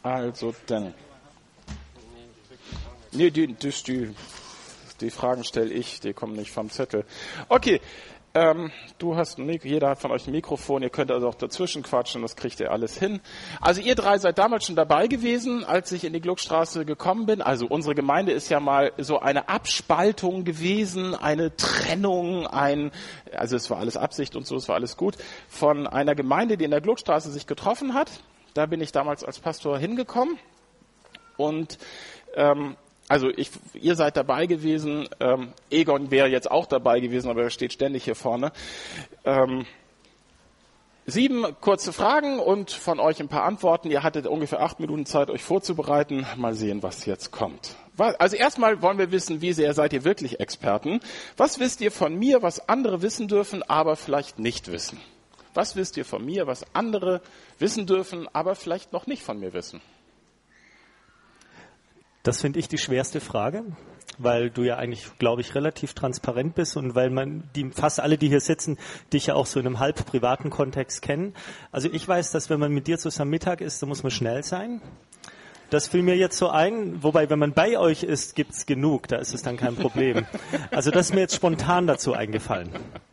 Also dann. Nee, die Fragen stelle ich, die kommen nicht vom Zettel. Okay, du hast jeder hat von euch ein Mikrofon, ihr könnt also auch dazwischen quatschen, das kriegt ihr alles hin. Also ihr drei seid damals schon dabei gewesen, als ich in die Gluckstraße gekommen bin. Also unsere Gemeinde ist ja mal so eine Abspaltung gewesen, eine Trennung, also es war alles Absicht und so, es war alles gut, von einer Gemeinde, die in der Gluckstraße sich getroffen hat. Da bin ich damals als Pastor hingekommen und also ihr seid dabei gewesen, Egon wäre jetzt auch dabei gewesen, aber er steht ständig hier vorne. 7 kurze Fragen und von euch ein paar Antworten. Ihr hattet ungefähr 8 Minuten Zeit, euch vorzubereiten. Mal sehen, was jetzt kommt. Also erstmal wollen wir wissen, wie sehr seid ihr wirklich Experten? Was wisst ihr von mir, was andere wissen dürfen, aber vielleicht nicht wissen? Was wisst ihr von mir, was andere wissen dürfen, aber vielleicht noch nicht von mir wissen? Das finde ich die schwerste Frage, weil du ja eigentlich, glaube ich, relativ transparent bist und weil fast alle, die hier sitzen, dich ja auch so in einem halb privaten Kontext kennen. Also ich weiß, dass wenn man mit dir zusammen Mittag isst, dann muss man schnell sein. Das fiel mir jetzt so ein, wobei, wenn man bei euch ist, gibt's genug, da ist es dann kein Problem. Also das ist mir jetzt spontan dazu eingefallen.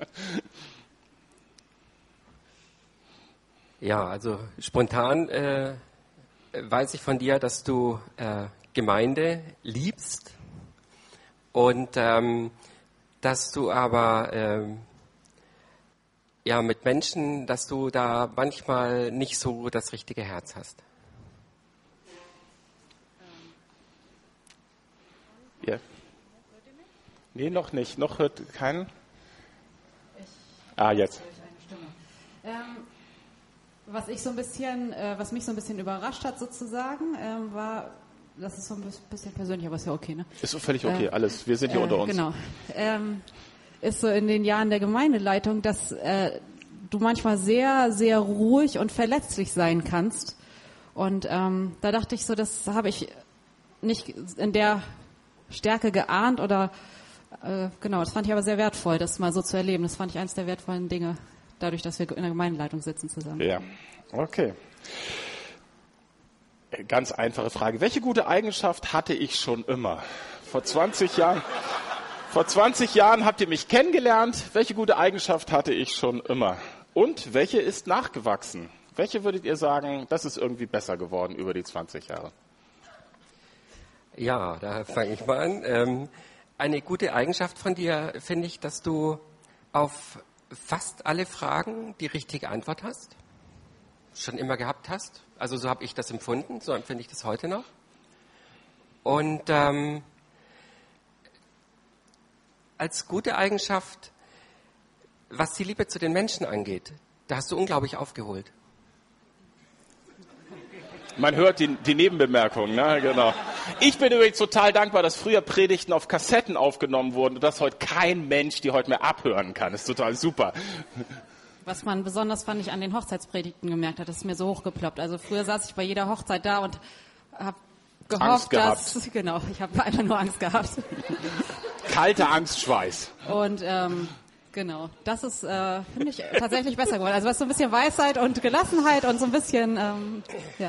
Ja, also spontan weiß ich von dir, dass du Gemeinde liebst und dass du aber mit Menschen, dass du da manchmal nicht so das richtige Herz hast. Ja. Nee, noch nicht. Noch hört keinen. Jetzt. Was mich so ein bisschen überrascht hat sozusagen, war, das ist so ein bisschen persönlich, aber ist ja okay, ne? Ist so völlig okay, alles. Wir sind hier unter uns. Genau. Ist so in den Jahren der Gemeindeleitung, dass du manchmal sehr, sehr ruhig und verletzlich sein kannst. Und da dachte ich so, das habe ich nicht in der Stärke geahnt oder genau, das fand ich aber sehr wertvoll, das mal so zu erleben. Das fand ich eines der wertvollen Dinge, dadurch, dass wir in der Gemeindeleitung sitzen zusammen. Ja, okay. Ganz einfache Frage. Welche gute Eigenschaft hatte ich schon immer? Vor 20 Jahren habt ihr mich kennengelernt. Welche gute Eigenschaft hatte ich schon immer? Und welche ist nachgewachsen? Welche würdet ihr sagen, das ist irgendwie besser geworden über die 20 Jahre? Ja, da fange ich mal an. Eine gute Eigenschaft von dir finde ich, dass du auf fast alle Fragen die richtige Antwort hast. Schon immer gehabt hast. Also so habe ich das empfunden, so empfinde ich das heute noch. Und als gute Eigenschaft, was die Liebe zu den Menschen angeht, da hast du unglaublich aufgeholt. Man hört die Nebenbemerkungen, ne? Genau. Ich bin übrigens total dankbar, dass früher Predigten auf Kassetten aufgenommen wurden und dass heute kein Mensch die heute mehr abhören kann. Das ist total super. Was man besonders, fand ich, an den Hochzeitspredigten gemerkt hat, das ist mir so hochgeploppt. Also früher saß ich bei jeder Hochzeit da und habe gehofft, genau, ich habe einfach nur Angst gehabt. Kalter Angstschweiß. Und genau, das ist, finde ich, tatsächlich besser geworden. Also was so ein bisschen Weisheit und Gelassenheit und so ein bisschen,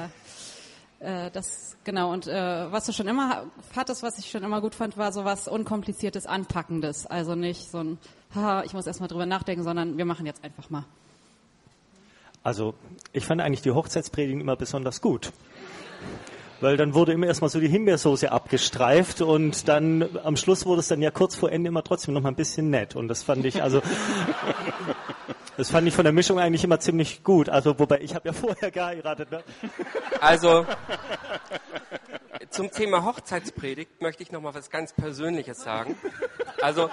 das, genau. Und was du schon immer hattest, was ich schon immer gut fand, war so was Unkompliziertes, Anpackendes. Also nicht so ein, ich muss erstmal drüber nachdenken, sondern wir machen jetzt einfach mal. Also ich fand eigentlich die Hochzeitspredigen immer besonders gut. Weil dann wurde immer erstmal so die Himbeersoße abgestreift und dann am Schluss wurde es dann ja kurz vor Ende immer trotzdem noch mal ein bisschen nett. Und das fand ich von der Mischung eigentlich immer ziemlich gut. Also wobei, ich habe ja vorher geheiratet, ne? Also zum Thema Hochzeitspredigt möchte ich noch mal was ganz Persönliches sagen. Also,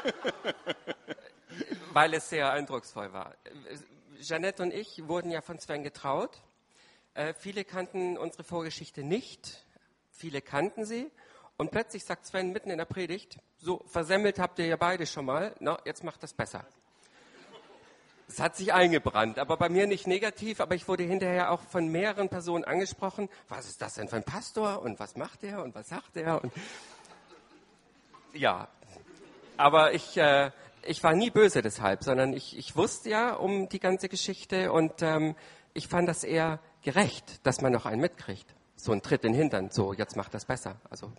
weil es sehr eindrucksvoll war. Jeanette und ich wurden ja von Sven getraut. Viele kannten unsere Vorgeschichte nicht, viele kannten sie und plötzlich sagt Sven mitten in der Predigt, so versemmelt habt ihr ja beide schon mal, jetzt macht das besser. Es hat sich eingebrannt, aber bei mir nicht negativ, aber ich wurde hinterher auch von mehreren Personen angesprochen, was ist das denn für ein Pastor und was macht er und was sagt er? Und ja, aber ich war nie böse deshalb, sondern ich wusste ja um die ganze Geschichte und ich fand das eher gerecht, dass man noch einen mitkriegt. so ein Tritt in den Hintern, so jetzt macht das besser. Also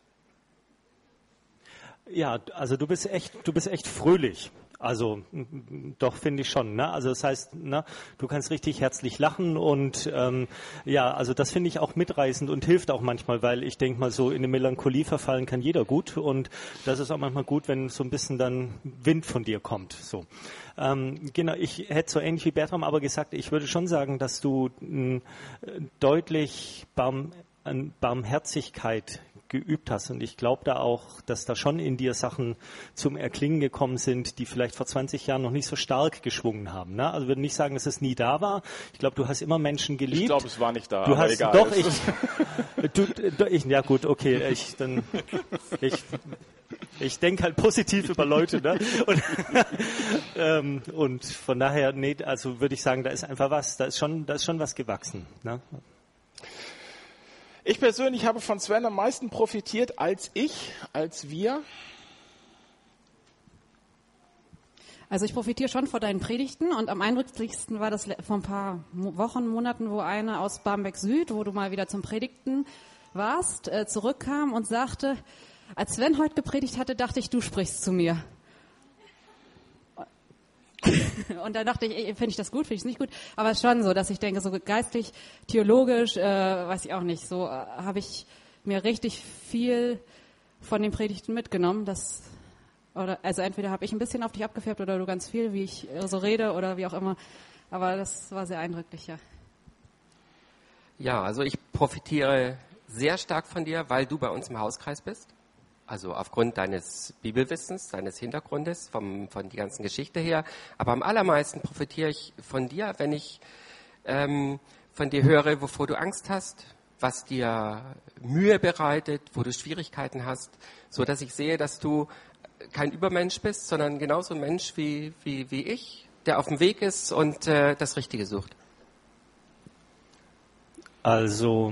ja, also du bist echt fröhlich. Also doch, finde ich schon. Ne? Also das heißt, ne, du kannst richtig herzlich lachen und ja, also das finde ich auch mitreißend und hilft auch manchmal, weil ich denke mal, so in eine Melancholie verfallen kann jeder gut und das ist auch manchmal gut, wenn so ein bisschen dann Wind von dir kommt. So. Genau, ich hätte so ähnlich wie Bertram aber gesagt, ich würde schon sagen, dass du deutlich Barmherzigkeit geübt hast. Und ich glaube da auch, dass da schon in dir Sachen zum Erklingen gekommen sind, die vielleicht vor 20 Jahren noch nicht so stark geschwungen haben. Ne? Also ich würde nicht sagen, dass es nie da war. Ich glaube, du hast immer Menschen geliebt. Ich glaube, es war nicht da, du aber hast, egal. Doch, ja gut, okay. Ich denke halt positiv über Leute. Ne? Und von daher, nee, also würde ich sagen, da ist einfach was, da ist schon was gewachsen. Ne? Ich persönlich habe von Sven am meisten profitiert als wir. Also ich profitiere schon von deinen Predigten und am eindrücklichsten war das vor ein paar Wochen, Monaten, wo eine aus Barmbek Süd, wo du mal wieder zum Predigten warst, zurückkam und sagte, als Sven heute gepredigt hatte, dachte ich, du sprichst zu mir. Und da dachte ich, finde ich das gut, finde ich es nicht gut, aber es ist schon so, dass ich denke, so geistig, theologisch, weiß ich auch nicht, so habe ich mir richtig viel von den Predigten mitgenommen, also entweder habe ich ein bisschen auf dich abgefärbt oder du ganz viel, wie ich so rede oder wie auch immer, aber das war sehr eindrücklich, ja. ja, also ich profitiere sehr stark von dir, weil du bei uns im Hauskreis bist. Also aufgrund deines Bibelwissens, deines Hintergrundes, von die ganzen Geschichte her. Aber am allermeisten profitiere ich von dir, wenn ich von dir höre, wovor du Angst hast, was dir Mühe bereitet, wo du Schwierigkeiten hast, so dass ich sehe, dass du kein Übermensch bist, sondern genauso ein Mensch wie ich, der auf dem Weg ist und das Richtige sucht. Also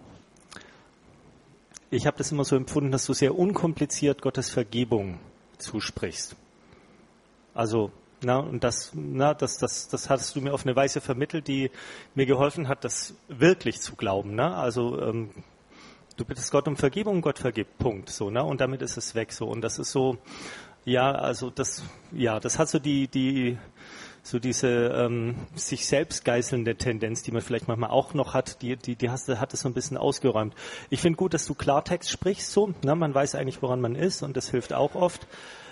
ich habe das immer so empfunden, dass du sehr unkompliziert Gottes Vergebung zusprichst. Also, und das hast du mir auf eine Weise vermittelt, die mir geholfen hat, das wirklich zu glauben. Ne? Also du bittest Gott um Vergebung und Gott vergibt. Punkt. So, ne? Und damit ist es weg. So. Und das ist so, das hat so diese sich selbst geißelnde Tendenz, die man vielleicht manchmal auch noch hat, hat es so ein bisschen ausgeräumt. Ich finde gut, dass du Klartext sprichst, so, ne? Man weiß eigentlich, woran man ist und das hilft auch oft.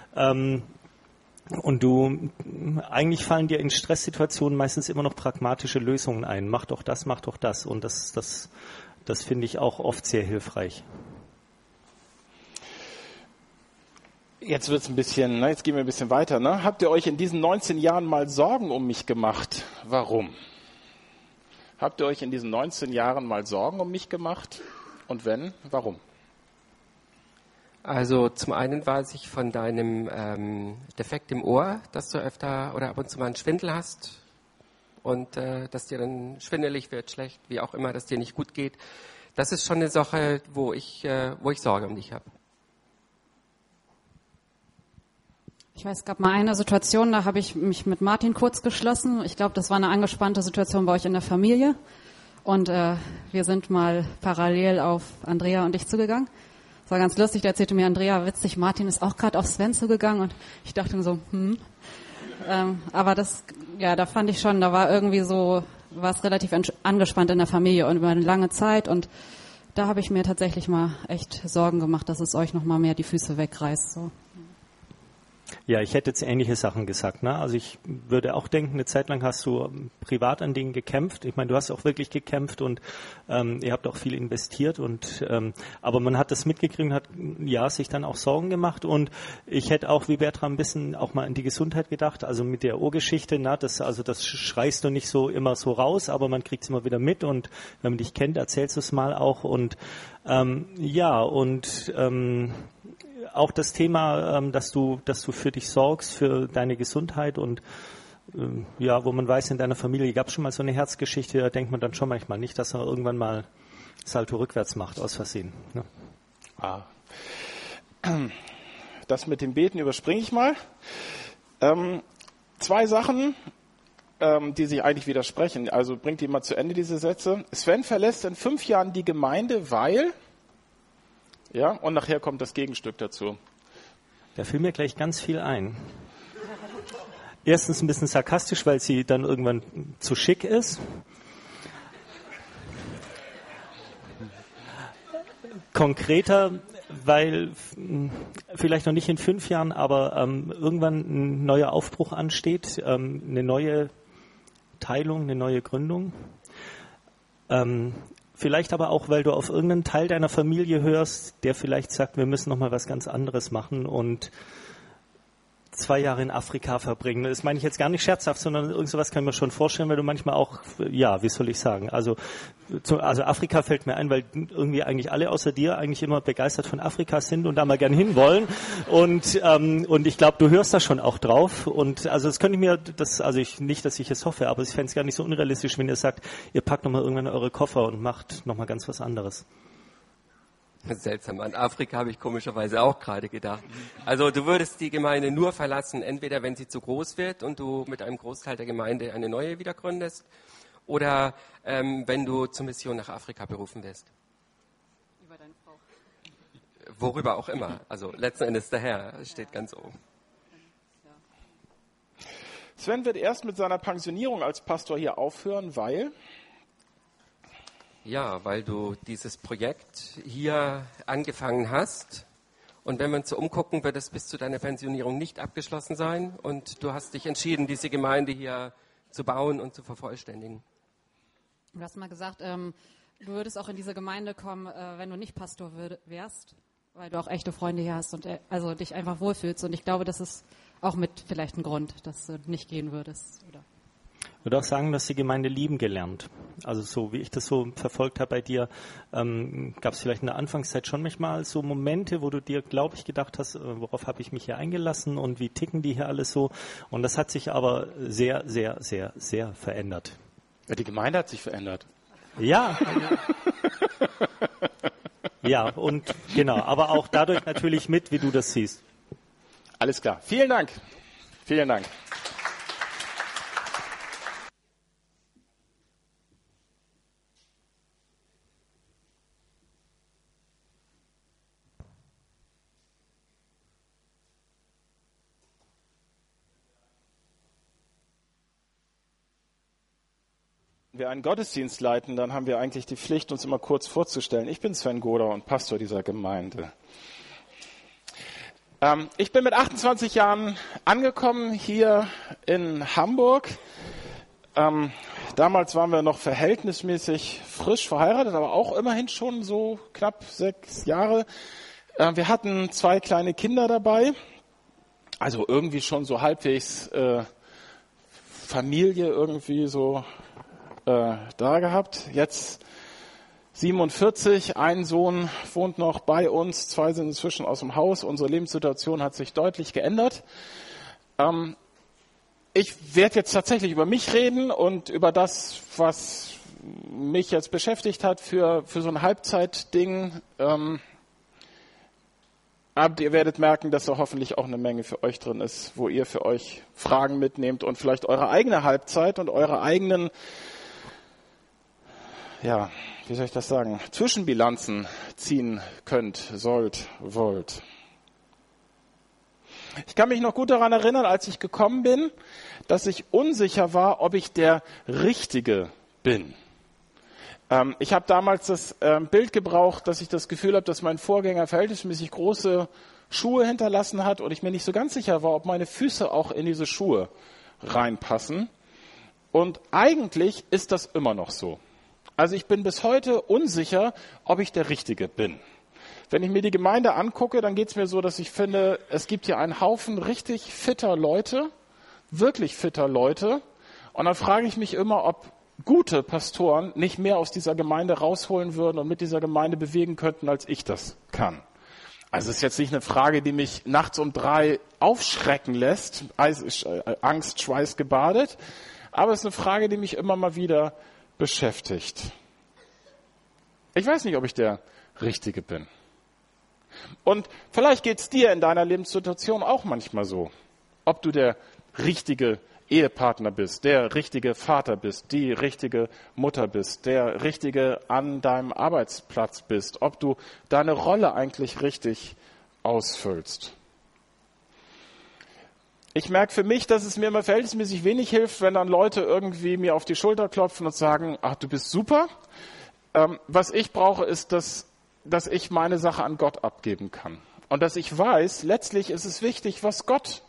Und eigentlich fallen dir in Stresssituationen meistens immer noch pragmatische Lösungen ein. Mach doch das. Und das finde ich auch oft sehr hilfreich. Jetzt wird's jetzt gehen wir ein bisschen weiter. Ne? Habt ihr euch in diesen 19 Jahren mal Sorgen um mich gemacht? Warum? Habt ihr euch in diesen 19 Jahren mal Sorgen um mich gemacht? Und wenn, warum? Also zum einen weiß ich von deinem Defekt im Ohr, dass du öfter oder ab und zu mal einen Schwindel hast und dass dir dann schwindelig wird, schlecht, wie auch immer, dass dir nicht gut geht. Das ist schon eine Sache, wo ich Sorge um dich habe. Ich weiß, es gab mal eine Situation, da habe ich mich mit Martin kurz geschlossen. Ich glaube, das war eine angespannte Situation bei euch in der Familie. Und wir sind mal parallel auf Andrea und dich zugegangen. Das war ganz lustig, da erzählte mir Andrea, witzig, Martin ist auch gerade auf Sven zugegangen. Und ich dachte mir so, aber da fand ich schon, da war irgendwie so, war es relativ angespannt in der Familie und über eine lange Zeit. Und da habe ich mir tatsächlich mal echt Sorgen gemacht, dass es euch noch mal mehr die Füße wegreißt. So. Ja, ich hätte jetzt ähnliche Sachen gesagt. Ne? Also ich würde auch denken, eine Zeit lang hast du privat an Dingen gekämpft. Ich meine, du hast auch wirklich gekämpft und ihr habt auch viel investiert. Aber man hat das mitgekriegt und hat sich dann auch Sorgen gemacht. Und ich hätte auch, wie Bertram, ein bisschen auch mal an die Gesundheit gedacht. Also mit der Ohrgeschichte, das schreist du nicht so immer so raus, aber man kriegt es immer wieder mit. Und wenn man dich kennt, erzählst du es mal auch. Und auch das Thema, dass du für dich sorgst, für deine Gesundheit und wo man weiß, in deiner Familie gab es schon mal so eine Herzgeschichte, da denkt man dann schon manchmal nicht, dass er irgendwann mal Salto rückwärts macht, aus Versehen. Ne? Das mit dem Beten überspringe ich mal. 2 Sachen. die sich eigentlich widersprechen. Also bringt die mal zu Ende, diese Sätze. Sven verlässt in 5 Jahren die Gemeinde, weil, ja, und nachher kommt das Gegenstück dazu. Da fiel mir gleich ganz viel ein. Erstens ein bisschen sarkastisch, weil sie dann irgendwann zu schick ist. Konkreter, weil vielleicht noch nicht in 5 Jahren, aber irgendwann ein neuer Aufbruch ansteht, eine neue Teilung, eine neue Gründung. Vielleicht aber auch, weil du auf irgendeinen Teil deiner Familie hörst, der vielleicht sagt, wir müssen noch mal was ganz anderes machen und 2 Jahre in Afrika verbringen. Das meine ich jetzt gar nicht scherzhaft, sondern irgend sowas kann ich mir schon vorstellen, weil du manchmal auch, ja, wie soll ich sagen, also Afrika fällt mir ein, weil irgendwie eigentlich alle außer dir eigentlich immer begeistert von Afrika sind und da mal gern hinwollen und ich glaube, du hörst da schon auch drauf und also das könnte ich mir, nicht, dass ich es hoffe, aber ich fände es gar nicht so unrealistisch, wenn ihr sagt, ihr packt nochmal irgendwann eure Koffer und macht nochmal ganz was anderes. Seltsam, an Afrika habe ich komischerweise auch gerade gedacht. Also du würdest die Gemeinde nur verlassen, entweder wenn sie zu groß wird und du mit einem Großteil der Gemeinde eine neue wieder gründest, oder wenn du zur Mission nach Afrika berufen wirst. Über deine Frau. Worüber auch immer. Also letzten Endes der Herr steht ganz oben. Sven wird erst mit seiner Pensionierung als Pastor hier aufhören, weil... Ja, weil du dieses Projekt hier angefangen hast. Und wenn wir uns so umgucken, wird es bis zu deiner Pensionierung nicht abgeschlossen sein. Und du hast dich entschieden, diese Gemeinde hier zu bauen und zu vervollständigen. Du hast mal gesagt, du würdest auch in diese Gemeinde kommen, wenn du nicht Pastor wärst, weil du auch echte Freunde hier hast und also dich einfach wohlfühlst. Und ich glaube, das ist auch mit vielleicht ein Grund, dass du nicht gehen würdest, oder? Ich würde auch sagen, dass die Gemeinde lieben gelernt. Also so wie ich das so verfolgt habe bei dir, gab es vielleicht in der Anfangszeit schon manchmal so Momente, wo du dir, glaube ich, gedacht hast, worauf habe ich mich hier eingelassen und wie ticken die hier alles so. Und das hat sich aber sehr, sehr, sehr, sehr verändert. Ja, die Gemeinde hat sich verändert. Ja. Ja, und genau, aber auch dadurch natürlich mit, wie du das siehst. Alles klar. Vielen Dank. Vielen Dank. Wenn wir einen Gottesdienst leiten, dann haben wir eigentlich die Pflicht, uns immer kurz vorzustellen. Ich bin Sven Goder und Pastor dieser Gemeinde. Ich bin mit 28 Jahren angekommen hier in Hamburg. Damals waren wir noch verhältnismäßig frisch verheiratet, aber auch immerhin schon so knapp 6 Jahre. Wir hatten 2 kleine Kinder dabei, also irgendwie schon so halbwegs Familie irgendwie so da gehabt. Jetzt 47, ein Sohn wohnt noch bei uns, 2 sind inzwischen aus dem Haus. Unsere Lebenssituation hat sich deutlich geändert. Ich werde jetzt tatsächlich über mich reden und über das, was mich jetzt beschäftigt hat für so ein Halbzeitding. Aber ihr werdet merken, dass da hoffentlich auch eine Menge für euch drin ist, wo ihr für euch Fragen mitnehmt und vielleicht eure eigene Halbzeit und eure eigenen, ja, wie soll ich das sagen, Zwischenbilanzen ziehen könnt, wollt. Ich kann mich noch gut daran erinnern, als ich gekommen bin, dass ich unsicher war, ob ich der Richtige bin. Ich habe damals das Bild gebraucht, dass ich das Gefühl habe, dass mein Vorgänger verhältnismäßig große Schuhe hinterlassen hat und ich mir nicht so ganz sicher war, ob meine Füße auch in diese Schuhe reinpassen. Und eigentlich ist das immer noch so. Also ich bin bis heute unsicher, ob ich der Richtige bin. Wenn ich mir die Gemeinde angucke, dann geht es mir so, dass ich finde, es gibt hier einen Haufen richtig fitter Leute, wirklich fitter Leute. Und dann frage ich mich immer, ob gute Pastoren nicht mehr aus dieser Gemeinde rausholen würden und mit dieser Gemeinde bewegen könnten, als ich das kann. Also es ist jetzt nicht eine Frage, die mich nachts um 3 aufschrecken lässt, Angst, Schweiß gebadet, aber es ist eine Frage, die mich immer mal wieder beschäftigt. Ich weiß nicht, ob ich der Richtige bin. Und vielleicht geht es dir in deiner Lebenssituation auch manchmal so, ob du der Richtige Ehepartner bist, der richtige Vater bist, die richtige Mutter bist, der richtige an deinem Arbeitsplatz bist, ob du deine Rolle eigentlich richtig ausfüllst. Ich merke für mich, dass es mir immer verhältnismäßig wenig hilft, wenn dann Leute irgendwie mir auf die Schulter klopfen und sagen, ach, du bist super. Was ich brauche, ist, dass ich meine Sache an Gott abgeben kann. Und dass ich weiß, letztlich ist es wichtig, was Gott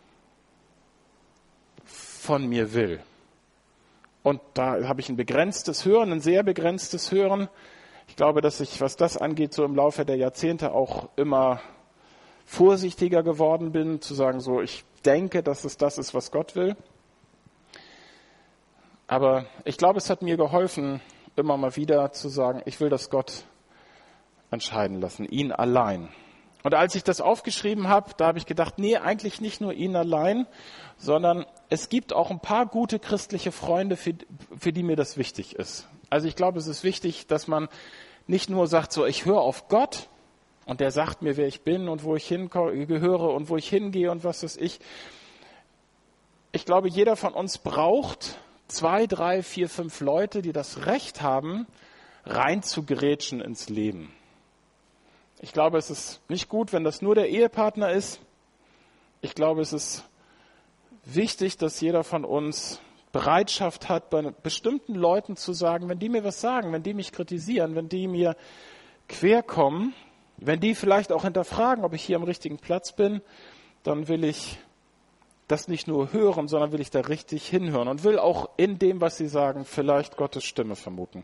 von mir will. Und da habe ich ein begrenztes Hören, ein sehr begrenztes Hören. Ich glaube, dass ich, was das angeht, so im Laufe der Jahrzehnte auch immer vorsichtiger geworden bin, zu sagen, so, ich denke, dass es das ist, was Gott will. Aber ich glaube, es hat mir geholfen, immer mal wieder zu sagen, ich will das Gott entscheiden lassen, ihn allein. Und als ich das aufgeschrieben habe, da habe ich gedacht, nee, eigentlich nicht nur ihn allein, sondern es gibt auch ein paar gute christliche Freunde, für die mir das wichtig ist. Also ich glaube, es ist wichtig, dass man nicht nur sagt, so, ich höre auf Gott und der sagt mir, wer ich bin und wo ich hingehöre und wo ich hingehe und was weiß ich. Ich glaube, jeder von uns braucht 2, 3, 4, 5 Leute, die das Recht haben, rein zu grätschen ins Leben. Ich glaube, es ist nicht gut, wenn das nur der Ehepartner ist. Ich glaube, es ist wichtig, dass jeder von uns Bereitschaft hat, bei bestimmten Leuten zu sagen, wenn die mir was sagen, wenn die mich kritisieren, wenn die mir quer kommen, wenn die vielleicht auch hinterfragen, ob ich hier am richtigen Platz bin, dann will ich das nicht nur hören, sondern will ich da richtig hinhören und will auch in dem, was sie sagen, vielleicht Gottes Stimme vermuten.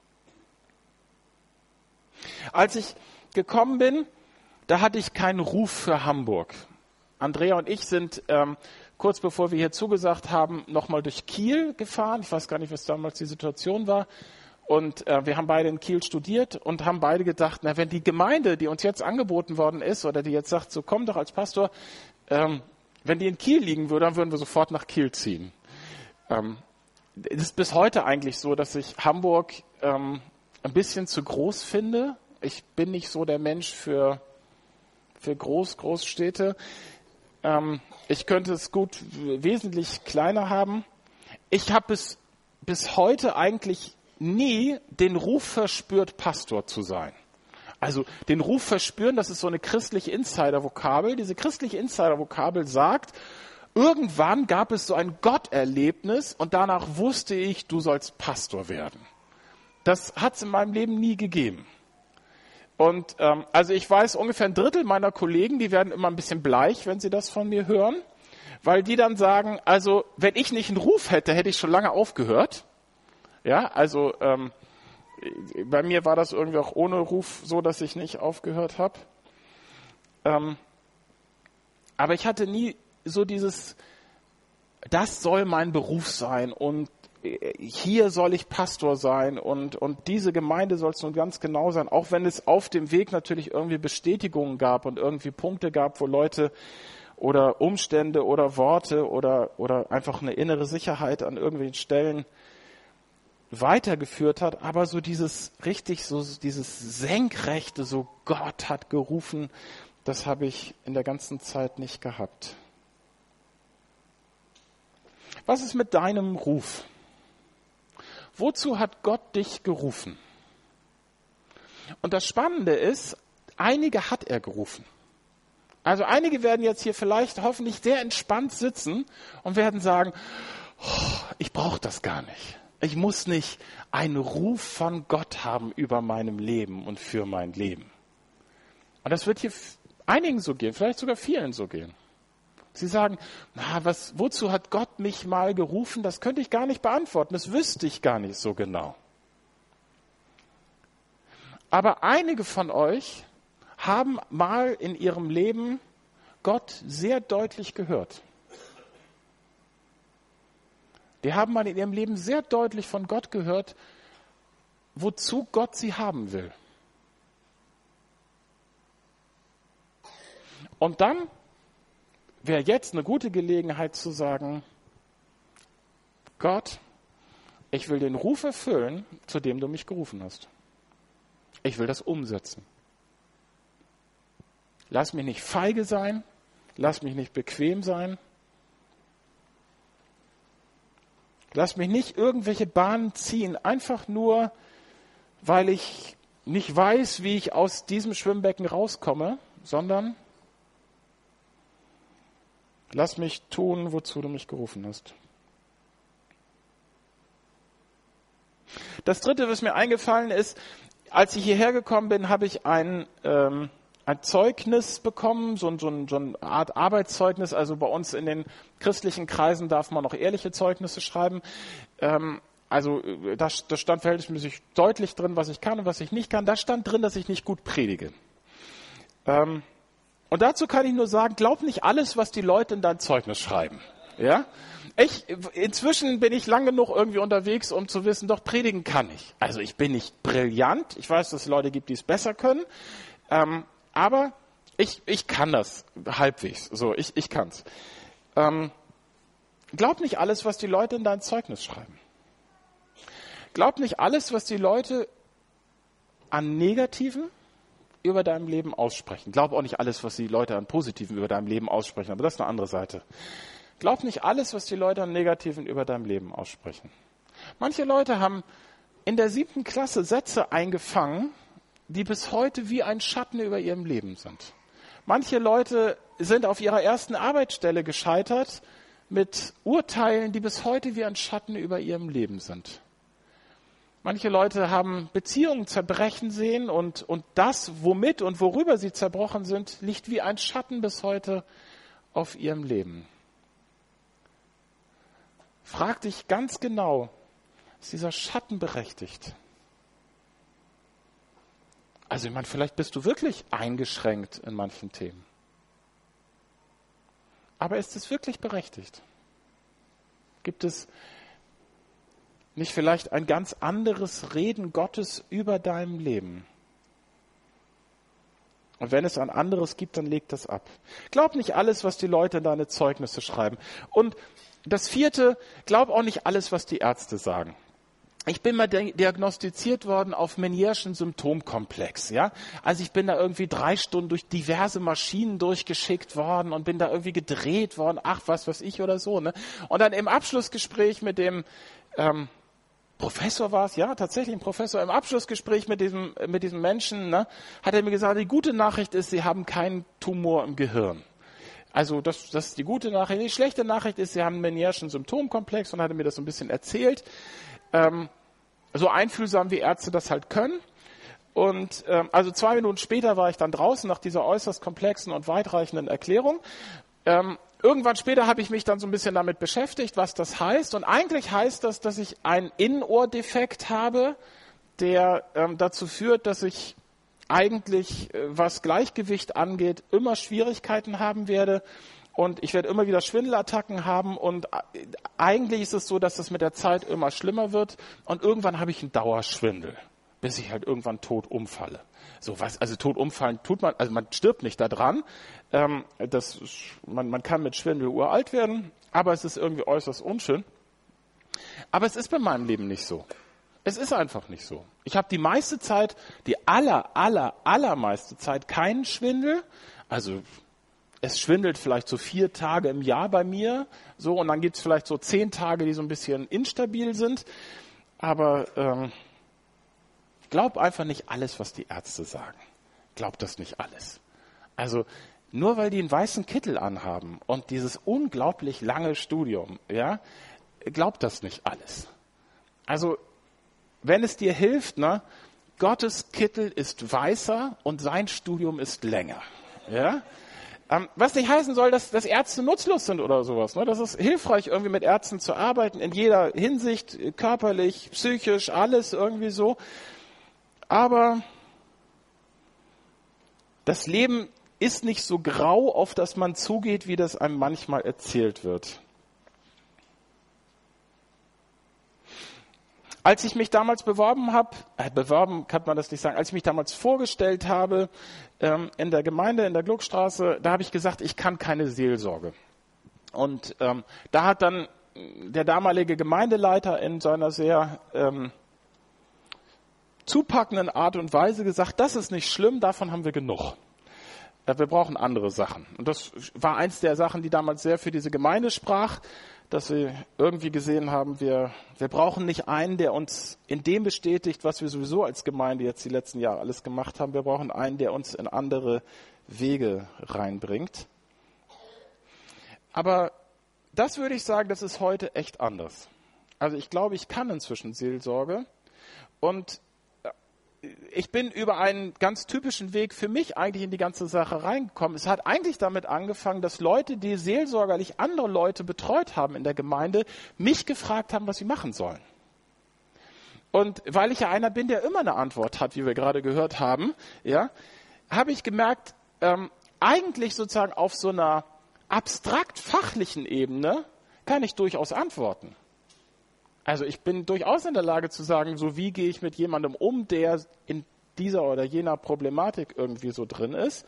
Als ich gekommen bin, da hatte ich keinen Ruf für Hamburg. Andrea und ich sind kurz bevor wir hier zugesagt haben, nochmal durch Kiel gefahren. Ich weiß gar nicht, was damals die Situation war. Und wir haben beide in Kiel studiert und haben beide gedacht, na, wenn die Gemeinde, die uns jetzt angeboten worden ist oder die jetzt sagt, so komm doch als Pastor, wenn die in Kiel liegen würde, dann würden wir sofort nach Kiel ziehen. Es ist bis heute eigentlich so, dass ich Hamburg ein bisschen zu groß finde. Ich bin nicht so der Mensch für Großstädte. Ich könnte es gut wesentlich kleiner haben. Ich habe bis heute eigentlich nie den Ruf verspürt, Pastor zu sein. Also den Ruf verspüren, das ist so eine christliche Insider-Vokabel. Diese christliche Insider-Vokabel sagt, irgendwann gab es so ein Gotterlebnis und danach wusste ich, du sollst Pastor werden. Das hat es in meinem Leben nie gegeben. Und also ich weiß, ungefähr ein Drittel meiner Kollegen, die werden immer ein bisschen bleich, wenn sie das von mir hören, weil die dann sagen, also wenn ich nicht einen Ruf hätte, hätte ich schon lange aufgehört. Ja, also bei mir war das irgendwie auch ohne Ruf so, dass ich nicht aufgehört habe. Aber ich hatte nie so dieses, das soll mein Beruf sein und hier soll ich Pastor sein und diese Gemeinde soll es nun ganz genau sein, auch wenn es auf dem Weg natürlich irgendwie Bestätigungen gab und irgendwie Punkte gab, wo Leute oder Umstände oder Worte oder einfach eine innere Sicherheit an irgendwelchen Stellen weitergeführt hat, aber so dieses richtig, so dieses Senkrechte, so Gott hat gerufen, das habe ich in der ganzen Zeit nicht gehabt. Was ist mit deinem Ruf? Wozu hat Gott dich gerufen? Und das Spannende ist, einige hat er gerufen. Also einige werden jetzt hier vielleicht hoffentlich sehr entspannt sitzen und werden sagen, oh, ich brauche das gar nicht. Ich muss nicht einen Ruf von Gott haben über meinem Leben und für mein Leben. Und das wird hier einigen so gehen, vielleicht sogar vielen so gehen. Sie sagen, wozu hat Gott mich mal gerufen? Das könnte ich gar nicht beantworten, das wüsste ich gar nicht so genau. Aber einige von euch haben mal in ihrem Leben Gott sehr deutlich gehört. Die haben mal in ihrem Leben sehr deutlich von Gott gehört, wozu Gott sie haben will. Und dann wäre jetzt eine gute Gelegenheit zu sagen, Gott, ich will den Ruf erfüllen, zu dem du mich gerufen hast. Ich will das umsetzen. Lass mich nicht feige sein, lass mich nicht bequem sein. Lass mich nicht irgendwelche Bahnen ziehen, einfach nur, weil ich nicht weiß, wie ich aus diesem Schwimmbecken rauskomme, sondern lass mich tun, wozu du mich gerufen hast. Das Dritte, was mir eingefallen ist, als ich hierher gekommen bin, habe ich ein Zeugnis bekommen, so eine Art Arbeitszeugnis. Also bei uns in den christlichen Kreisen darf man noch ehrliche Zeugnisse schreiben. Da stand verhältnismäßig deutlich drin, was ich kann und was ich nicht kann. Da stand drin, dass ich nicht gut predige. Und dazu kann ich nur sagen, glaub nicht alles, was die Leute in dein Zeugnis schreiben. Ja? Inzwischen bin ich lang genug irgendwie unterwegs, um zu wissen, doch predigen kann ich. Also ich bin nicht brillant. Ich weiß, dass es Leute gibt, die es besser können. Aber ich kann das halbwegs. So, ich kann's. Glaub nicht alles, was die Leute in dein Zeugnis schreiben. Glaub nicht alles, was die Leute an Negativen über deinem Leben aussprechen. Glaub auch nicht alles, was die Leute an Positiven über deinem Leben aussprechen. Aber das ist eine andere Seite. Glaub nicht alles, was die Leute an Negativen über deinem Leben aussprechen. Manche Leute haben in der 7. Klasse Sätze eingefangen, die bis heute wie ein Schatten über ihrem Leben sind. Manche Leute sind auf ihrer ersten Arbeitsstelle gescheitert mit Urteilen, die bis heute wie ein Schatten über ihrem Leben sind. Manche Leute haben Beziehungen zerbrechen sehen und das, womit und worüber sie zerbrochen sind, liegt wie ein Schatten bis heute auf ihrem Leben. Frag dich ganz genau, ist dieser Schatten berechtigt? Also ich meine, vielleicht bist du wirklich eingeschränkt in manchen Themen. Aber ist es wirklich berechtigt? Gibt es nicht vielleicht ein ganz anderes Reden Gottes über deinem Leben? Und wenn es ein anderes gibt, dann leg das ab. Glaub nicht alles, was die Leute in deine Zeugnisse schreiben. Und das 4, glaub auch nicht alles, was die Ärzte sagen. Ich bin mal diagnostiziert worden auf Meniere'schen Symptomkomplex, ja. Also ich bin da irgendwie 3 Stunden durch diverse Maschinen durchgeschickt worden und bin da irgendwie gedreht worden, ach, was weiß ich oder so, ne. Und dann im Abschlussgespräch mit dem, Professor war es, ja, tatsächlich ein Professor, im Abschlussgespräch mit diesem Menschen, ne, hat er mir gesagt, die gute Nachricht ist, Sie haben keinen Tumor im Gehirn. Also das ist die gute Nachricht. Die schlechte Nachricht ist, Sie haben einen Meniere'schen Symptomkomplex und hat er mir das so ein bisschen erzählt. So einfühlsam wie Ärzte das halt können. Und also 2 Minuten später war ich dann draußen nach dieser äußerst komplexen und weitreichenden Erklärung. Irgendwann später habe ich mich dann so ein bisschen damit beschäftigt, was das heißt. Und eigentlich heißt das, dass ich einen Innenohrdefekt habe, der dazu führt, dass ich eigentlich, was Gleichgewicht angeht, immer Schwierigkeiten haben werde. Und ich werde immer wieder Schwindelattacken haben. Und eigentlich ist es so, dass es mit der Zeit immer schlimmer wird. Und irgendwann habe ich einen Dauerschwindel, bis ich halt irgendwann tot umfalle. So was, also tot umfallen tut man, also man stirbt nicht daran. Man kann mit Schwindel uralt werden, aber es ist irgendwie äußerst unschön. Aber es ist bei meinem Leben nicht so. Es ist einfach nicht so. Ich habe die meiste Zeit, die allermeiste Zeit keinen Schwindel. Also es schwindelt vielleicht so 4 Tage im Jahr bei mir. So, und dann gibt es vielleicht so 10 Tage, die so ein bisschen instabil sind. Aber glaub einfach nicht alles, was die Ärzte sagen. Glaub das nicht alles. Also nur weil die einen weißen Kittel anhaben und dieses unglaublich lange Studium, ja, glaub das nicht alles. Also wenn es dir hilft, ne, Gottes Kittel ist weißer und sein Studium ist länger. Ja? Was nicht heißen soll, dass Ärzte nutzlos sind oder sowas. Ne? Das ist hilfreich, irgendwie mit Ärzten zu arbeiten, in jeder Hinsicht, körperlich, psychisch, alles irgendwie so. Aber das Leben ist nicht so grau, auf das man zugeht, wie das einem manchmal erzählt wird. Als ich mich damals beworben kann man das nicht sagen, als ich mich damals vorgestellt habe in der Gemeinde, in der Gluckstraße, da habe ich gesagt, ich kann keine Seelsorge. Und da hat dann der damalige Gemeindeleiter in seiner sehr zupackenden Art und Weise gesagt, das ist nicht schlimm, davon haben wir genug. Wir brauchen andere Sachen. Und das war eins der Sachen, die damals sehr für diese Gemeinde sprach. dass sie irgendwie gesehen haben, wir brauchen nicht einen, der uns in dem bestätigt, was wir sowieso als Gemeinde jetzt die letzten Jahre alles gemacht haben. Wir brauchen einen, der uns in andere Wege reinbringt. Aber das würde ich sagen, das ist heute echt anders. Also ich glaube, ich kann inzwischen Seelsorge und ich bin über einen ganz typischen Weg für mich eigentlich in die ganze Sache reingekommen. Es hat eigentlich damit angefangen, dass Leute, die seelsorgerlich andere Leute betreut haben in der Gemeinde, mich gefragt haben, was sie machen sollen. Und weil ich ja einer bin, der immer eine Antwort hat, wie wir gerade gehört haben, ja, habe ich gemerkt, eigentlich sozusagen auf so einer abstrakt fachlichen Ebene kann ich durchaus antworten. Also ich bin durchaus in der Lage zu sagen, so wie gehe ich mit jemandem um, der in dieser oder jener Problematik irgendwie so drin ist.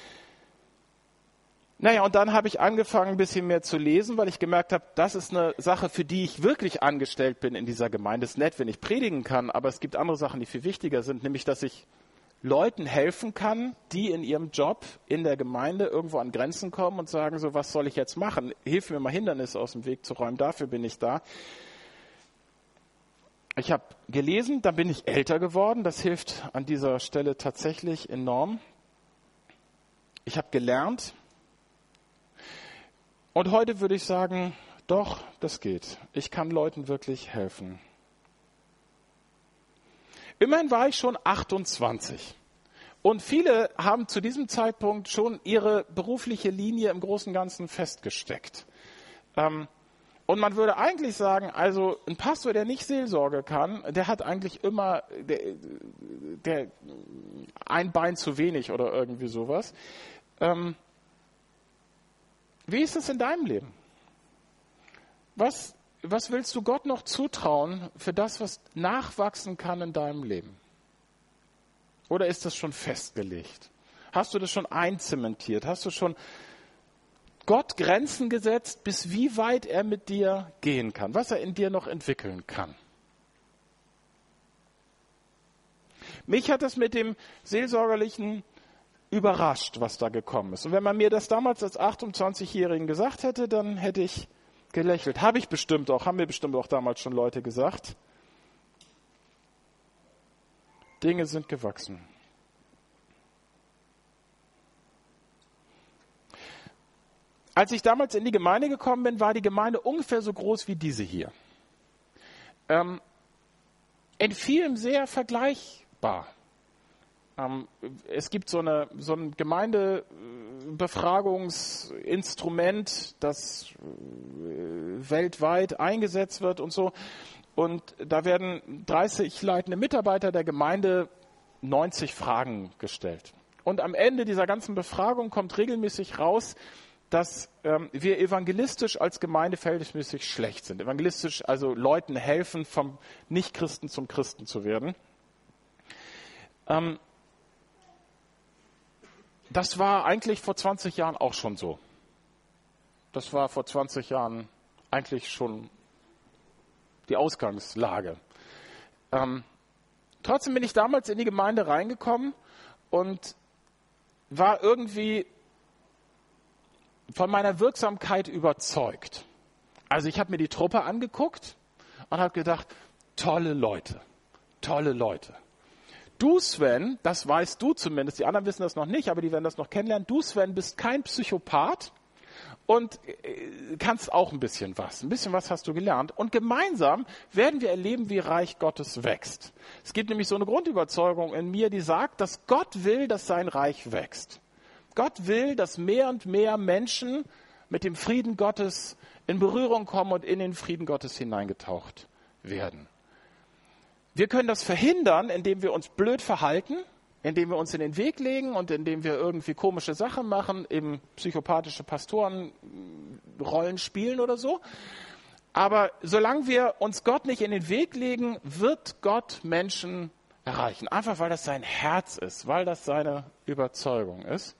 Naja, und dann habe ich angefangen, ein bisschen mehr zu lesen, weil ich gemerkt habe, das ist eine Sache, für die ich wirklich angestellt bin in dieser Gemeinde. Es ist nett, wenn ich predigen kann, aber es gibt andere Sachen, die viel wichtiger sind, nämlich, dass ich Leuten helfen kann, die in ihrem Job in der Gemeinde irgendwo an Grenzen kommen und sagen, so was soll ich jetzt machen? Hilf mir mal, Hindernisse aus dem Weg zu räumen, dafür bin ich da. Ich habe gelesen, dann bin ich älter geworden. Das hilft an dieser Stelle tatsächlich enorm. Ich habe gelernt. Und heute würde ich sagen, doch, das geht. Ich kann Leuten wirklich helfen. Immerhin war ich schon 28. Und viele haben zu diesem Zeitpunkt schon ihre berufliche Linie im Großen und Ganzen festgesteckt. Und man würde eigentlich sagen, also ein Pastor, der nicht Seelsorge kann, der hat eigentlich immer der ein Bein zu wenig oder irgendwie sowas. Wie ist es in deinem Leben? Was willst du Gott noch zutrauen für das, was nachwachsen kann in deinem Leben? Oder ist das schon festgelegt? Hast du das schon einzementiert? Hast du schon Gott Grenzen gesetzt, bis wie weit er mit dir gehen kann, was er in dir noch entwickeln kann? Mich hat das mit dem Seelsorgerlichen überrascht, was da gekommen ist. Und wenn man mir das damals als 28-Jährigen gesagt hätte, dann hätte ich gelächelt. Haben mir bestimmt auch damals schon Leute gesagt. Dinge sind gewachsen. Als ich damals in die Gemeinde gekommen bin, war die Gemeinde ungefähr so groß wie diese hier. In vielem sehr vergleichbar. Es gibt so ein Gemeindebefragungsinstrument, das weltweit eingesetzt wird und so. Und da werden 30 leitende Mitarbeiter der Gemeinde 90 Fragen gestellt. Und am Ende dieser ganzen Befragung kommt regelmäßig raus, dass wir evangelistisch als Gemeinde verhältnismäßig schlecht sind. Evangelistisch, also Leuten helfen, vom Nichtchristen zum Christen zu werden. Das war eigentlich vor 20 Jahren auch schon so. Das war vor 20 Jahren eigentlich schon die Ausgangslage. Trotzdem bin ich damals in die Gemeinde reingekommen und war irgendwie von meiner Wirksamkeit überzeugt. Also ich habe mir die Truppe angeguckt und habe gedacht, tolle Leute. Du, Sven, das weißt du zumindest, die anderen wissen das noch nicht, aber die werden das noch kennenlernen. Du, Sven, bist kein Psychopath und kannst auch ein bisschen was. Ein bisschen was hast du gelernt. Und gemeinsam werden wir erleben, wie Reich Gottes wächst. Es gibt nämlich so eine Grundüberzeugung in mir, die sagt, dass Gott will, dass sein Reich wächst. Gott will, dass mehr und mehr Menschen mit dem Frieden Gottes in Berührung kommen und in den Frieden Gottes hineingetaucht werden. Wir können das verhindern, indem wir uns blöd verhalten, indem wir uns in den Weg legen und indem wir irgendwie komische Sachen machen, eben psychopathische Pastorenrollen spielen oder so. Aber solange wir uns Gott nicht in den Weg legen, wird Gott Menschen erreichen. Einfach weil das sein Herz ist, weil das seine Überzeugung ist.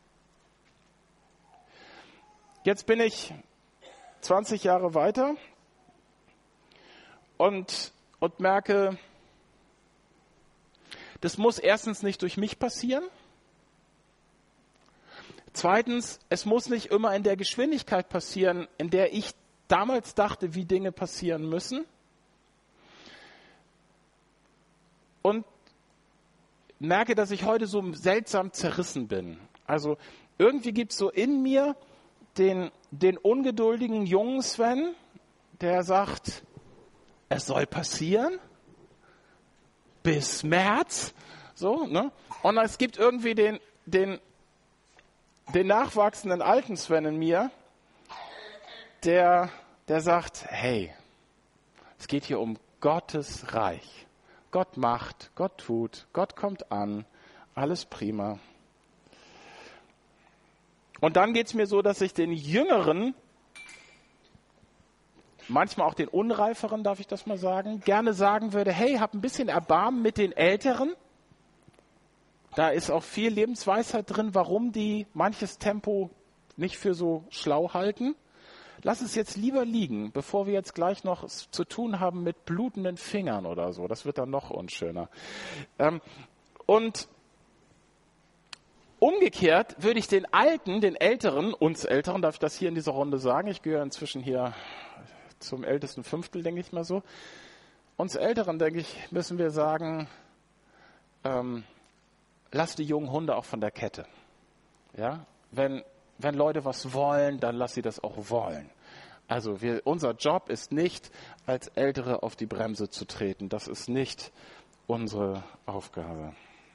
Jetzt bin ich 20 Jahre weiter und merke, das muss erstens nicht durch mich passieren. Zweitens, es muss nicht immer in der Geschwindigkeit passieren, in der ich damals dachte, wie Dinge passieren müssen. Und merke, dass ich heute so seltsam zerrissen bin. Also irgendwie gibt es so in mir den ungeduldigen jungen Sven, der sagt, es soll passieren bis März. So, ne? Und es gibt irgendwie den nachwachsenden alten Sven in mir, der sagt, hey, es geht hier um Gottes Reich. Gott macht, Gott tut, Gott kommt an, alles prima. Und dann geht es mir so, dass ich den Jüngeren, manchmal auch den Unreiferen, darf ich das mal sagen, gerne sagen würde, hey, hab ein bisschen Erbarmen mit den Älteren. Da ist auch viel Lebensweisheit drin, warum die manches Tempo nicht für so schlau halten. Lass es jetzt lieber liegen, bevor wir jetzt gleich noch zu tun haben mit blutenden Fingern oder so. Das wird dann noch unschöner. Und umgekehrt würde ich den Alten, den Älteren, uns Älteren, darf ich das hier in dieser Runde sagen? Ich gehöre inzwischen hier zum ältesten Fünftel, denke ich mal so. Uns Älteren, denke ich, müssen wir sagen, lass die jungen Hunde auch von der Kette. Ja? Wenn Leute was wollen, dann lass sie das auch wollen. Also unser Job ist nicht, als Ältere auf die Bremse zu treten. Das ist nicht unsere Aufgabe.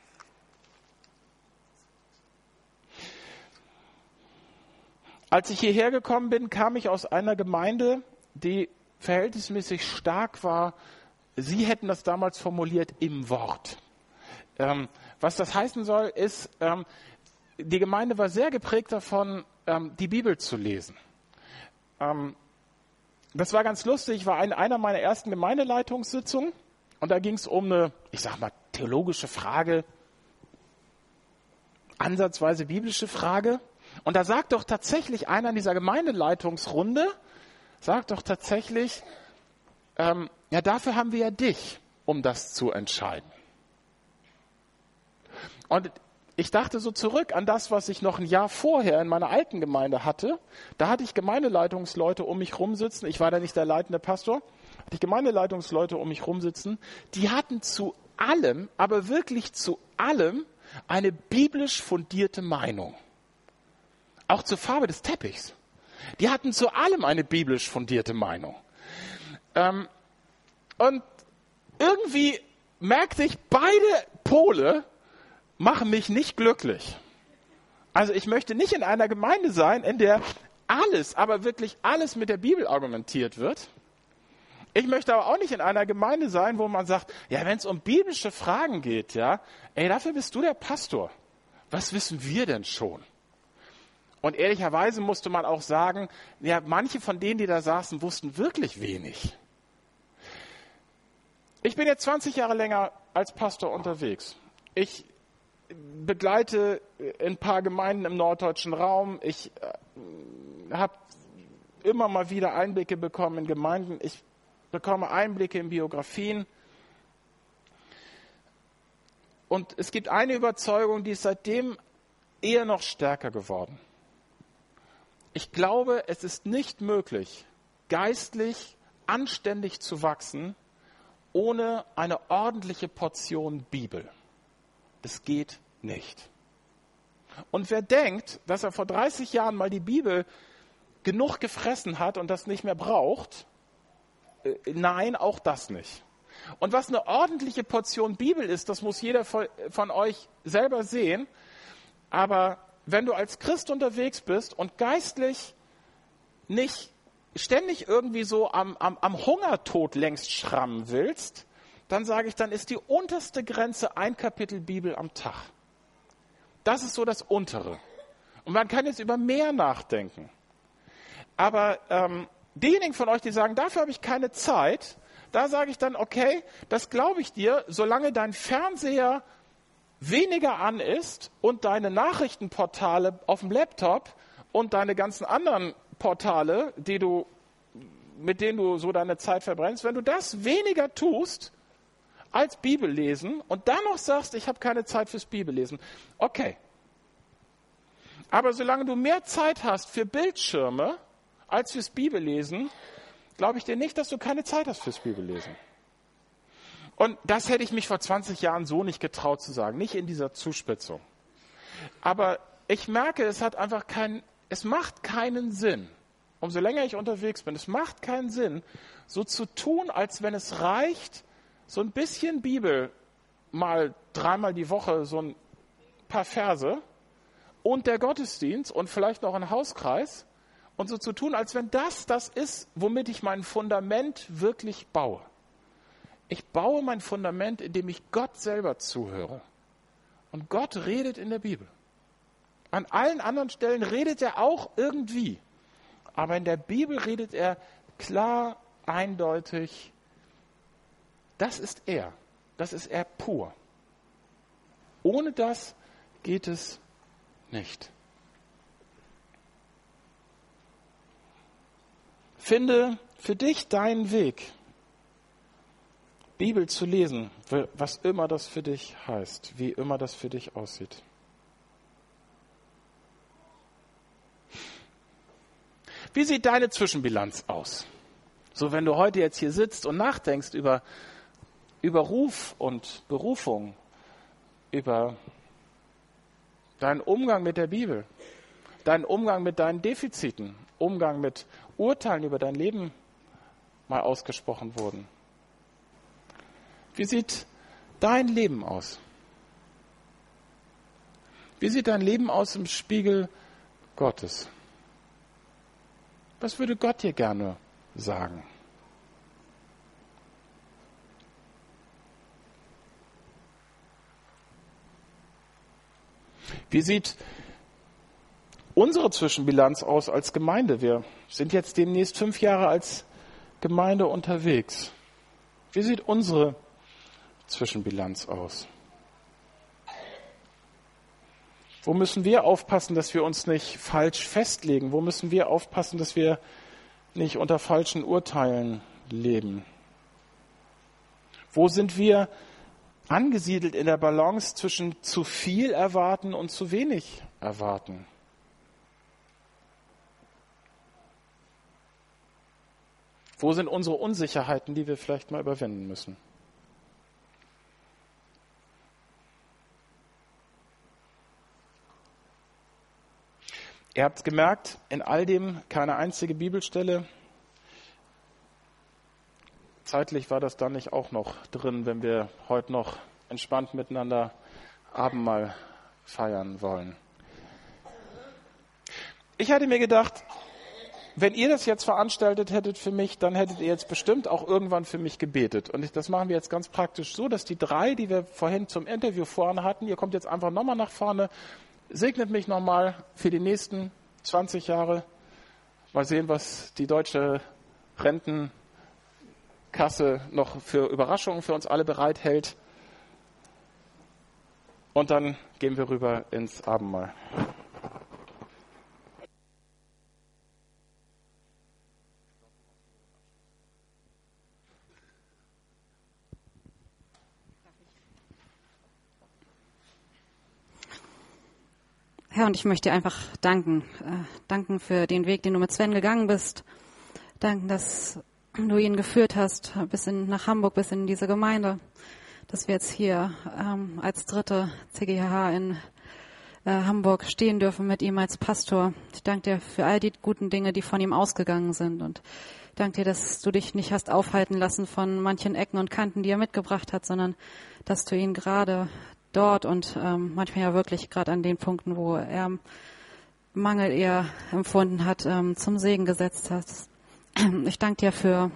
Als ich hierher gekommen bin, kam ich aus einer Gemeinde, die verhältnismäßig stark war. Sie hätten das damals formuliert im Wort. Was das heißen soll, ist, die Gemeinde war sehr geprägt davon, die Bibel zu lesen. Das war ganz lustig, war einer meiner ersten Gemeindeleitungssitzungen und da ging es um eine, ich sag mal, theologische Frage, ansatzweise biblische Frage. Und da sagt doch tatsächlich einer in dieser Gemeindeleitungsrunde, ja, dafür haben wir ja dich, um das zu entscheiden. Und ich dachte so zurück an das, was ich noch ein Jahr vorher in meiner alten Gemeinde hatte. Da hatte ich Gemeindeleitungsleute um mich rumsitzen. Ich war da nicht der leitende Pastor. Hatte ich Gemeindeleitungsleute um mich rumsitzen. Die hatten zu allem, aber wirklich zu allem, eine biblisch fundierte Meinung. Auch zur Farbe des Teppichs. Die hatten zu allem eine biblisch fundierte Meinung. Und irgendwie merkte ich, beide Pole machen mich nicht glücklich. Also ich möchte nicht in einer Gemeinde sein, in der alles, aber wirklich alles mit der Bibel argumentiert wird. Ich möchte aber auch nicht in einer Gemeinde sein, wo man sagt, ja, wenn es um biblische Fragen geht, ja, dafür bist du der Pastor. Was wissen wir denn schon? Und ehrlicherweise musste man auch sagen, ja, manche von denen, die da saßen, wussten wirklich wenig. Ich bin jetzt 20 Jahre länger als Pastor unterwegs. Ich begleite ein paar Gemeinden im norddeutschen Raum. Ich habe immer mal wieder Einblicke bekommen in Gemeinden. Ich bekomme Einblicke in Biografien. Und es gibt eine Überzeugung, die ist seitdem eher noch stärker geworden. Ich glaube, es ist nicht möglich, geistlich anständig zu wachsen, ohne eine ordentliche Portion Bibel. Das geht nicht. Und wer denkt, dass er vor 30 Jahren mal die Bibel genug gefressen hat und das nicht mehr braucht, nein, auch das nicht. Und was eine ordentliche Portion Bibel ist, das muss jeder von euch selber sehen. Aber wenn du als Christ unterwegs bist und geistlich nicht ständig irgendwie so am Hungertod längst schrammen willst, dann sage ich, dann ist die unterste Grenze ein Kapitel Bibel am Tag. Das ist so das Untere. Und man kann jetzt über mehr nachdenken. Aber diejenigen von euch, die sagen, dafür habe ich keine Zeit, da sage ich dann, okay, das glaube ich dir, solange dein Fernseher weniger an ist und deine Nachrichtenportale auf dem Laptop und deine ganzen anderen Portale, mit denen du so deine Zeit verbrennst, wenn du das weniger tust als Bibellesen und dann noch sagst, ich habe keine Zeit fürs Bibellesen, okay. Aber solange du mehr Zeit hast für Bildschirme als fürs Bibellesen, glaube ich dir nicht, dass du keine Zeit hast fürs Bibellesen. Und das hätte ich mich vor 20 Jahren so nicht getraut zu sagen, nicht in dieser Zuspitzung. Aber ich merke, es macht keinen Sinn, umso länger ich unterwegs bin, es macht keinen Sinn, so zu tun, als wenn es reicht, so ein bisschen Bibel, mal 3-mal die Woche, so ein paar Verse und der Gottesdienst und vielleicht noch ein Hauskreis und so zu tun, als wenn das ist, womit ich mein Fundament wirklich baue. Ich baue mein Fundament, indem ich Gott selber zuhöre. Und Gott redet in der Bibel. An allen anderen Stellen redet er auch irgendwie. Aber in der Bibel redet er klar, eindeutig. Das ist er. Das ist er pur. Ohne das geht es nicht. Finde für dich deinen Weg, Bibel zu lesen, was immer das für dich heißt, wie immer das für dich aussieht. Wie sieht deine Zwischenbilanz aus? So, wenn du heute jetzt hier sitzt und nachdenkst über Ruf und Berufung, über deinen Umgang mit der Bibel, deinen Umgang mit deinen Defiziten, Umgang mit Urteilen über dein Leben mal ausgesprochen wurden. Wie sieht dein Leben aus? Wie sieht dein Leben aus im Spiegel Gottes? Was würde Gott dir gerne sagen? Wie sieht unsere Zwischenbilanz aus als Gemeinde? Wir sind jetzt demnächst 5 Jahre als Gemeinde unterwegs. Wie sieht unsere Zwischenbilanz aus? Wo müssen wir aufpassen, dass wir uns nicht falsch festlegen? Wo müssen wir aufpassen, dass wir nicht unter falschen Urteilen leben? Wo sind wir angesiedelt in der Balance zwischen zu viel erwarten und zu wenig erwarten? Wo sind unsere Unsicherheiten, die wir vielleicht mal überwinden müssen? Ihr habt gemerkt, in all dem keine einzige Bibelstelle. Zeitlich war das dann nicht auch noch drin, wenn wir heute noch entspannt miteinander Abendmahl feiern wollen. Ich hatte mir gedacht, wenn ihr das jetzt veranstaltet hättet für mich, dann hättet ihr jetzt bestimmt auch irgendwann für mich gebetet. Und das machen wir jetzt ganz praktisch so, dass die 3, die wir vorhin zum Interview vorne hatten, ihr kommt jetzt einfach nochmal nach vorne, segnet mich nochmal für die nächsten 20 Jahre. Mal sehen, was die deutsche Rentenkasse noch für Überraschungen für uns alle bereithält. Und dann gehen wir rüber ins Abendmahl. Herr, und ich möchte dir einfach danken. Danken für den Weg, den du mit Sven gegangen bist. Danken, dass du ihn geführt hast nach Hamburg, bis in diese Gemeinde. Dass wir jetzt hier als dritte CGH in Hamburg stehen dürfen mit ihm als Pastor. Ich danke dir für all die guten Dinge, die von ihm ausgegangen sind. Und danke dir, dass du dich nicht hast aufhalten lassen von manchen Ecken und Kanten, die er mitgebracht hat, sondern dass du ihn gerade dort und manchmal ja wirklich gerade an den Punkten, wo er Mangel eher empfunden hat, zum Segen gesetzt hast. Ich danke dir für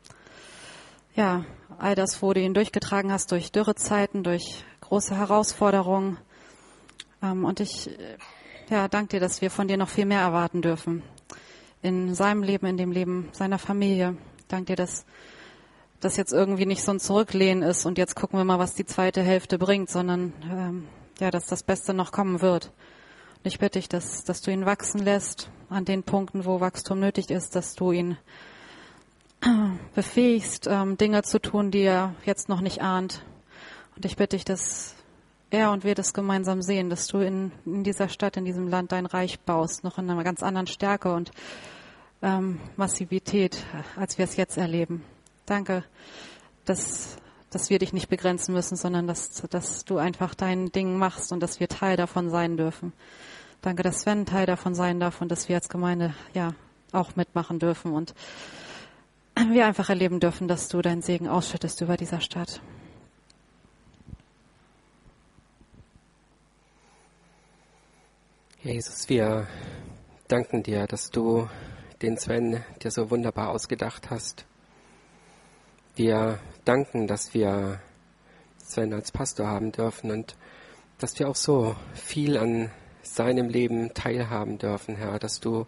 all das, wo du ihn durchgetragen hast, durch Dürrezeiten, durch große Herausforderungen. Und ich danke dir, dass wir von dir noch viel mehr erwarten dürfen. In seinem Leben, in dem Leben seiner Familie. Ich danke dir, dass das jetzt irgendwie nicht so ein Zurücklehnen ist und jetzt gucken wir mal, was die zweite Hälfte bringt, sondern dass das Beste noch kommen wird. Und ich bitte dich, dass du ihn wachsen lässt an den Punkten, wo Wachstum nötig ist, dass du ihn befähigst, Dinge zu tun, die er jetzt noch nicht ahnt. Und ich bitte dich, dass er und wir das gemeinsam sehen, dass du in dieser Stadt, in diesem Land dein Reich baust, noch in einer ganz anderen Stärke und Massivität, als wir es jetzt erleben. Danke, dass wir dich nicht begrenzen müssen, sondern dass du einfach dein Ding machst und dass wir Teil davon sein dürfen. Danke, dass Sven Teil davon sein darf und dass wir als Gemeinde ja auch mitmachen dürfen und wir einfach erleben dürfen, dass du deinen Segen ausschüttest über dieser Stadt. Jesus, wir danken dir, dass du den Sven dir so wunderbar ausgedacht hast. Wir danken, dass wir Sven als Pastor haben dürfen und dass wir auch so viel an seinem Leben teilhaben dürfen, Herr, dass du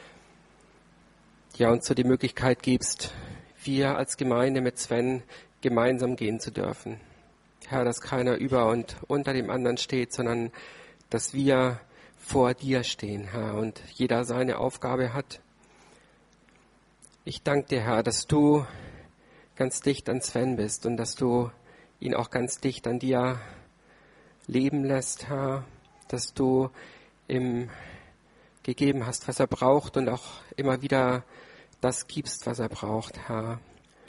uns so die Möglichkeit gibst, wir als Gemeinde mit Sven gemeinsam gehen zu dürfen. Herr, dass keiner über und unter dem anderen steht, sondern dass wir vor dir stehen, Herr, und jeder seine Aufgabe hat. Ich danke dir, Herr, dass du ganz dicht an Sven bist und dass du ihn auch ganz dicht an dir leben lässt, Herr, dass du ihm gegeben hast, was er braucht und auch immer wieder das gibst, was er braucht, Herr.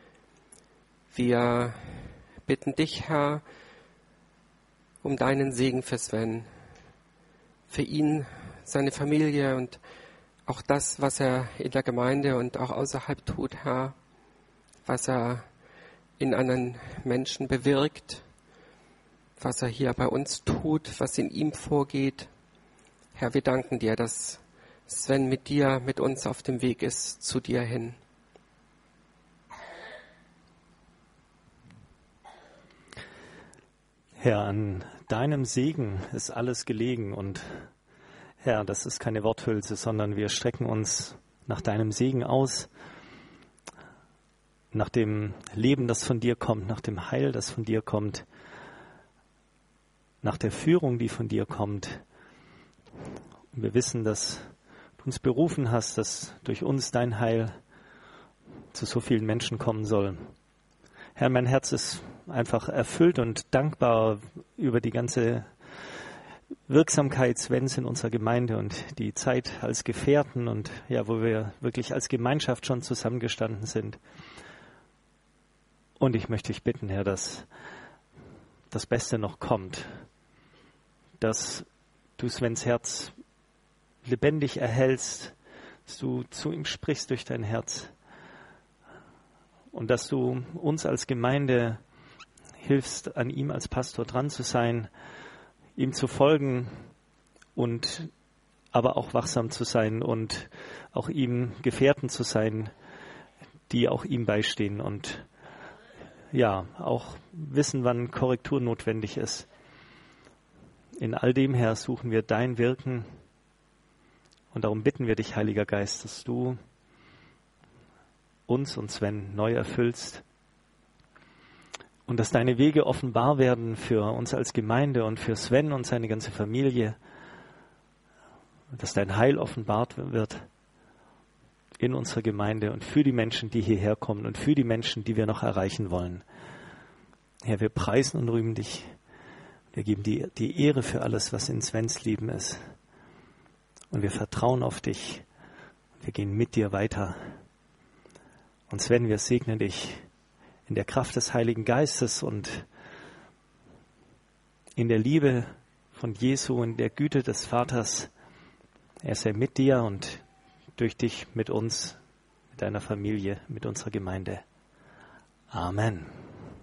Wir bitten dich, Herr, um deinen Segen für Sven, für ihn, seine Familie und auch das, was er in der Gemeinde und auch außerhalb tut, Herr, was er in anderen Menschen bewirkt, was er hier bei uns tut, was in ihm vorgeht. Herr, wir danken dir, dass Sven mit dir, mit uns auf dem Weg ist zu dir hin. Herr, an deinem Segen ist alles gelegen und Herr, das ist keine Worthülse, sondern wir strecken uns nach deinem Segen aus, nach dem Leben, das von dir kommt, nach dem Heil, das von dir kommt, nach der Führung, die von dir kommt. Und wir wissen, dass du uns berufen hast, dass durch uns dein Heil zu so vielen Menschen kommen soll. Herr, mein Herz ist einfach erfüllt und dankbar über die ganze Wirksamkeit Svens in unserer Gemeinde und die Zeit als Gefährten und ja, wo wir wirklich als Gemeinschaft schon zusammengestanden sind. Und ich möchte dich bitten, Herr, dass das Beste noch kommt, dass du Svens Herz lebendig erhältst, dass du zu ihm sprichst durch dein Herz und dass du uns als Gemeinde hilfst, an ihm als Pastor dran zu sein, ihm zu folgen und aber auch wachsam zu sein und auch ihm Gefährten zu sein, die auch ihm beistehen und ja, auch wissen, wann Korrektur notwendig ist. In all dem, Herr, suchen wir dein Wirken und darum bitten wir dich, Heiliger Geist, dass du uns und Sven neu erfüllst und dass deine Wege offenbar werden für uns als Gemeinde und für Sven und seine ganze Familie, dass dein Heil offenbart wird in unserer Gemeinde und für die Menschen, die hierher kommen und für die Menschen, die wir noch erreichen wollen. Herr, wir preisen und rühmen dich. Wir geben dir die Ehre für alles, was in Svens Leben ist. Und wir vertrauen auf dich. Wir gehen mit dir weiter. Und Sven, wir segnen dich in der Kraft des Heiligen Geistes und in der Liebe von Jesu und der Güte des Vaters. Er sei mit dir und durch dich mit uns, mit deiner Familie, mit unserer Gemeinde. Amen.